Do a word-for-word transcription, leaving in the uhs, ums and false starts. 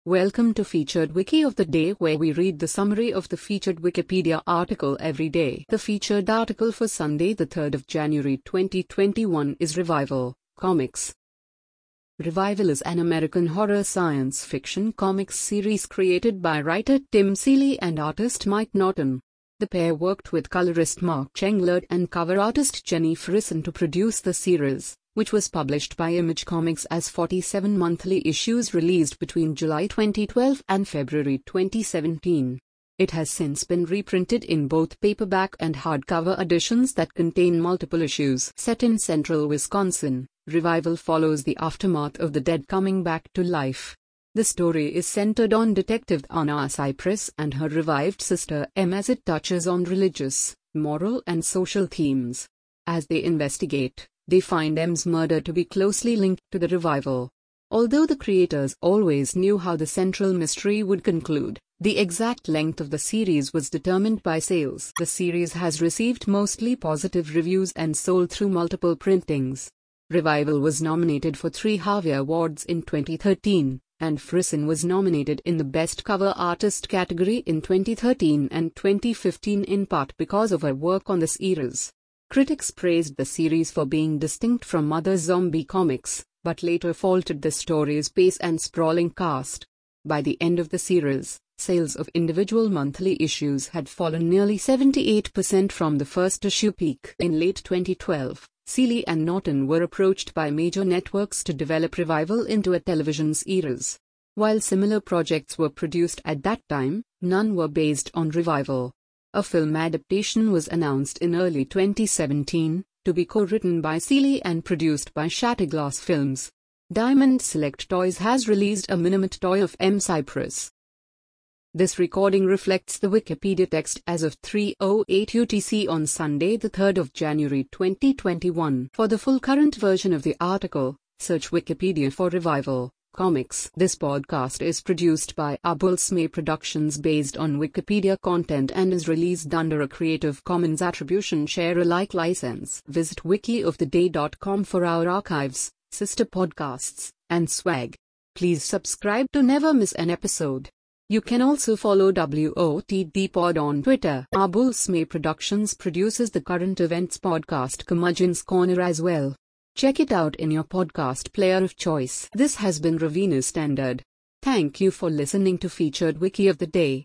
Welcome to Featured Wiki of the Day, where we read the summary of the featured Wikipedia article every day. The featured article for Sunday, the third of January twenty twenty-one is Revival Comics. Revival is an American horror science fiction comics series created by writer Tim Seeley and artist Mike Norton. The pair worked with colorist Mark Englert and cover artist Jenny Frison to produce the series, which was published by Image Comics as forty-seven monthly issues released between July twenty twelve and February twenty seventeen. It has since been reprinted in both paperback and hardcover editions that contain multiple issues. Set in central Wisconsin, Revival follows the aftermath of the dead coming back to life. The story is centered on Detective Anna Cypress and her revived sister Em, as it touches on religious, moral and social themes. As they investigate, they find Em's murder to be closely linked to the revival. Although the creators always knew how the central mystery would conclude, the exact length of the series was determined by sales. The series has received mostly positive reviews and sold through multiple printings. Revival was nominated for three Harvey Awards in twenty thirteen, and Frison was nominated in the Best Cover Artist category in twenty thirteen and twenty fifteen, in part because of her work on the series. Critics praised the series for being distinct from other zombie comics, but later faulted the story's pace and sprawling cast. By the end of the series, sales of individual monthly issues had fallen nearly seventy-eight percent from the first issue peak. In late twenty twelve, Seeley and Norton were approached by major networks to develop Revival into a television series. While similar projects were produced at that time, none were based on Revival. A film adaptation was announced in early twenty seventeen, to be co-written by Seeley and produced by Shatterglass Films. Diamond Select Toys has released a Minimat toy of Em Cypress. This recording reflects the Wikipedia text as of three oh eight U T C on Sunday, the third of January twenty twenty-one. For the full current version of the article, search Wikipedia for Revival Comics. This podcast is produced by Abulsme Productions based on Wikipedia content and is released under a Creative Commons Attribution Share Alike license. Visit wiki of the day dot com for our archives, sister podcasts, and swag. Please subscribe to never miss an episode. You can also follow W O T D Pod on Twitter. Abulsme Productions produces the current events podcast Curmudgeon's Corner as well. Check it out in your podcast player of choice. This has been Raveena Standard. Thank you for listening to Featured Wiki of the Day.